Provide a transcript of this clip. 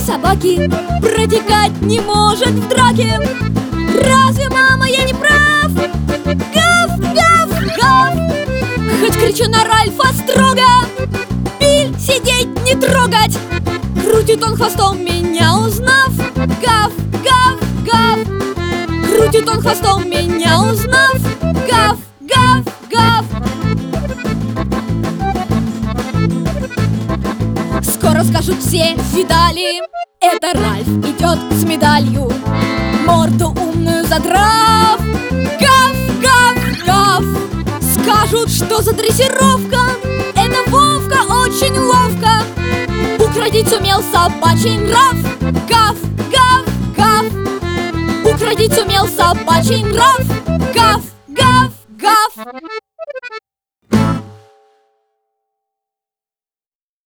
собаки протекать не может в драке. Разве, мама, я не прав? Гав, гав, гав. Хоть кричу на Ральфа строго: Биль, сидеть, не трогать. Крутит он хвостом, меня узнав. Гав, гав, гав. Крутит он хвостом, меня узнав. Гав, гав, гав. Скоро скажут все, видали, это Ральф идет с медалью, морду умную задрав. Гав, гав, гав. Скажут, что за дрессировка, это Вовка очень ловко украдить сумел собачий нрав. Гав, гав, гав. Украдить сумел собачий нрав. Гав, гав, гав.